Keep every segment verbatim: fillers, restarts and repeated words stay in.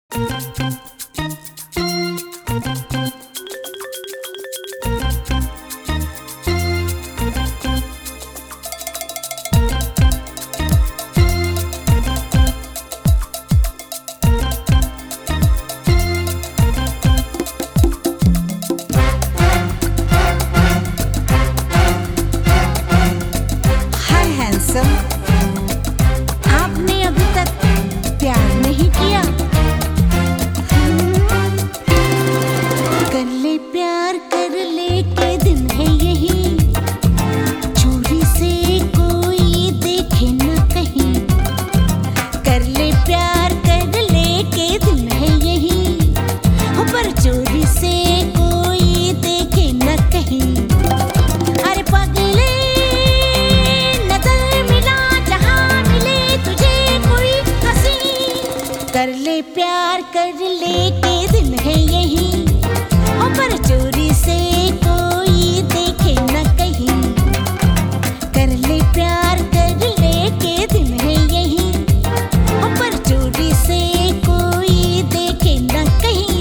आपने अभी तक प्यार नहीं किया? कर ले प्यार, कर ले के दिन है यही, चोरी से कोई देखे न कहीं। कर ले प्यार, कर ले के दिन है यही, पर चोरी से कोई देखे न कहीं। अरे पगले कर ले प्यार, कर ले के दिन है यही, पर चोरी से कोई देखे न कहीं। कर ले प्यार, कर ले के दिन है यही, पर चोरी से कोई देखे न कहीं।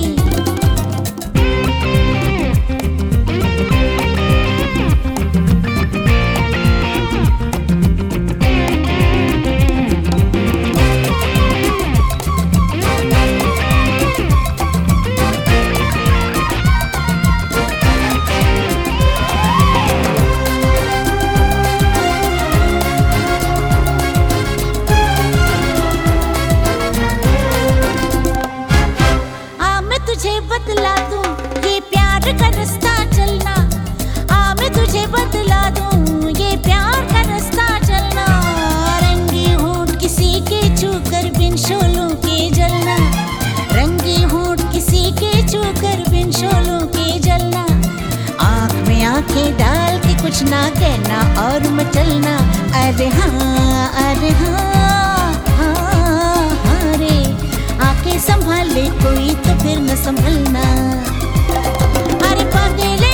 तुझे बतला दूं ये प्यार का रास्ता चलना, आ मैं तुझे बतला दूं ये प्यार का रास्ता चलना। रंगी होंठ किसी के छूकर बिन शोलों के जलना, रंगी होंठ किसी के छूकर बिन शोलों के जलना। आँख में आंखें डाल के कुछ ना कहना और मचलना। अरे हाँ, अरे हाँ, हाँ, हाँ रे, आके संभाले कोई तो फिर न संभलना। अरे पगले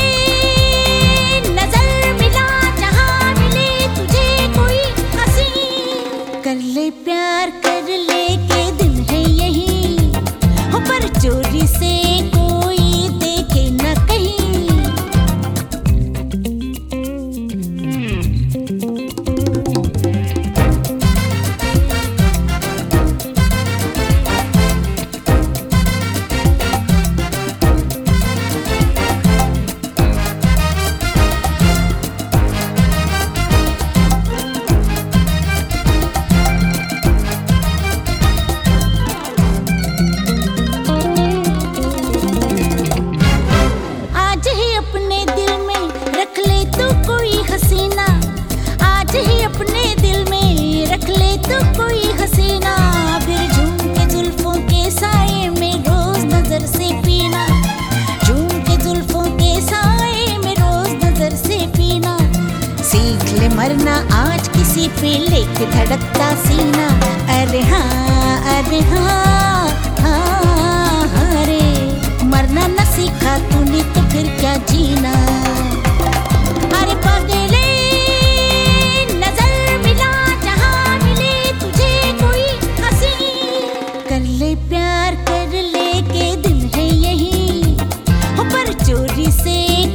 नजर मिला जहाँ मिले तुझे कोई हंसी। कर ले प्यार, कर ले के दिन है यही, पर चोरी से कोई देखे न कहीं। अपने दिल में रख ले तो कोई हसीना, फिर झूम के जुल्फों के साए में रोज नजर से पीना। झूम के जुल्फों के साए में रोज नजर से पीना। सीख ले मरना आज किसी पे लेके धड़कता सीना। अरे हाँ, अरे हाँ, हाँ, हाँ रे, मरना न सीखा तूने तो फिर क्या जीना। अरे पगले कर ले प्यार, कर ले के दिन है यही, पर चोरी से